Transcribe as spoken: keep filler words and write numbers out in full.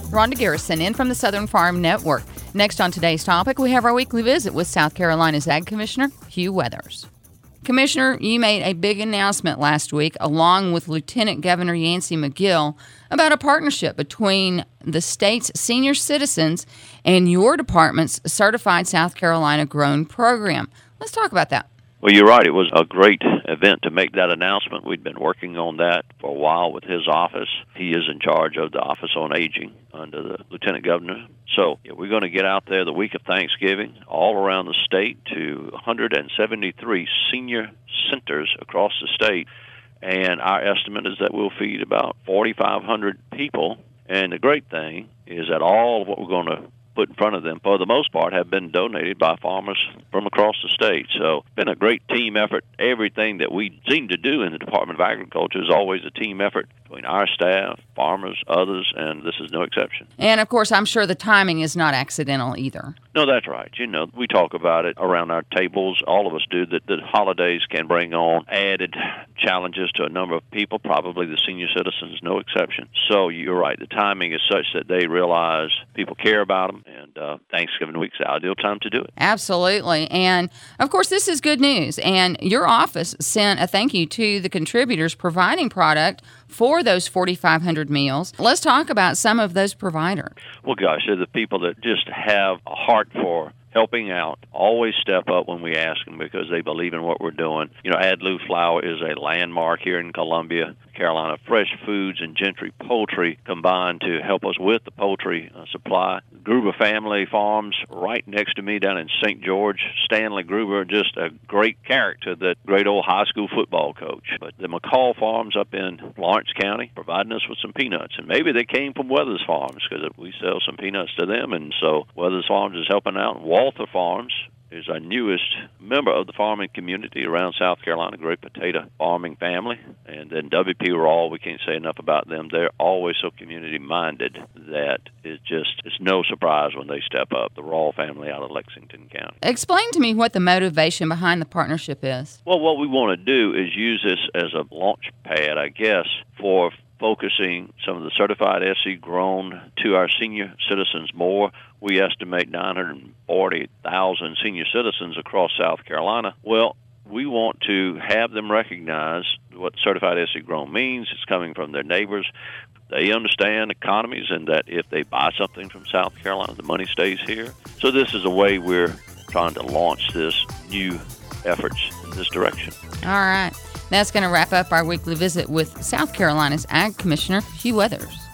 Rhonda Garrison in from the Southern Farm Network. Next on today's topic, we have our weekly visit with South Carolina's Ag Commissioner, Hugh Weathers. Commissioner, you made a big announcement last week, along with Lieutenant Governor Yancey McGill, about a partnership between the state's senior citizens and your department's Certified South Carolina Grown program. Let's talk about that. Well, you're right. It was a great event to make that announcement. We'd been working on that for a while with his office. He is in charge of the Office on Aging under the Lieutenant Governor. So yeah, we're going to get out there the week of Thanksgiving all around the state to one hundred seventy-three senior centers across the state. And our estimate is that we'll feed about forty-five hundred people. And the great thing is that all of what we're going to put in front of them, for the most part, have been donated by farmers from across the state. So it's been a great team effort. Everything that we seem to do in the Department of Agriculture is always a team effort between our staff, farmers, others, and this is no exception. And, of course, I'm sure the timing is not accidental either. No, that's right. You know, we talk about it around our tables. All of us do, that the holidays can bring on added challenges to a number of people, probably the senior citizens, no exception. So you're right. The timing is such that they realize people care about them, and uh, Thanksgiving week's the ideal time to do it. Absolutely. And, of course, this is good news. And your office sent a thank you to the contributors providing product for those forty-five hundred meals. Let's talk about some of those providers. Well, gosh, they're the people that just have a heart for helping out, always step up when we ask them because they believe in what we're doing. You know, Adlu Flour is a landmark here in Columbia, Carolina. Fresh Foods and Gentry Poultry combined to help us with the poultry uh, supply. Gruber Family Farms right next to me down in Saint George. Stanley Gruber, just a great character, that great old high school football coach. But the McCall Farms up in Lawrence County providing us with some peanuts. And maybe they came from Weathers Farms because we sell some peanuts to them. And so Weathers Farms is helping out. Walther Farms is our newest member of the farming community around South Carolina, great potato farming family. And then W P Raw, we can't say enough about them. They're always so community-minded that it's just, it's no surprise when they step up, the Raw family out of Lexington County. Explain to me what the motivation behind the partnership is. Well, what we want to do is use this as a launch pad, I guess, for focusing some of the certified S C grown to our senior citizens more. We estimate nine hundred forty thousand senior citizens across South Carolina. Well, we want to have them recognize what certified S C grown means. It's coming from their neighbors. They understand economies and that if they buy something from South Carolina, the money stays here. So this is a way we're trying to launch this new efforts in this direction. All right. That's going to wrap up our weekly visit with South Carolina's Ag Commissioner, Hugh Weathers.